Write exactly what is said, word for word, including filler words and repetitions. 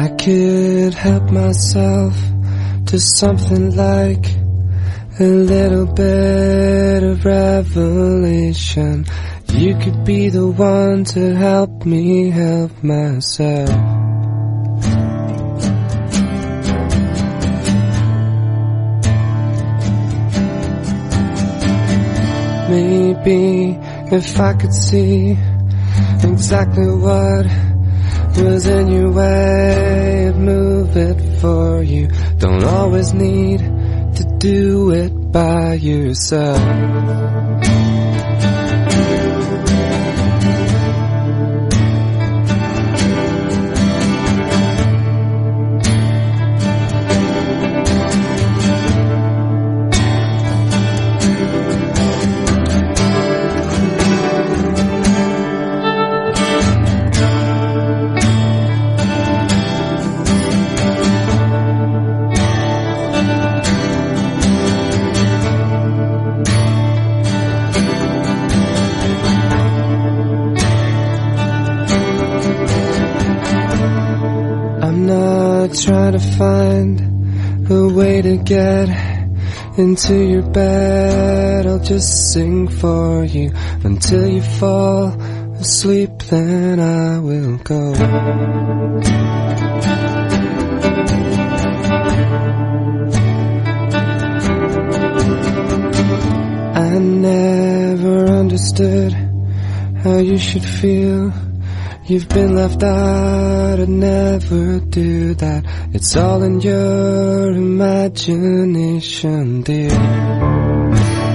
I could help myself to something like a little bit of revelation. You could be the one to help me help myself. Maybe if I could see exactly what was in your way, I'd move it for you. Don't always need to do it by yourself. Try to find a way to get into your bed. I'll just sing for you until you fall asleep, then I will go. I never understood how you should feel. You've been left out, I'd never do that. It's all in your imagination, dear.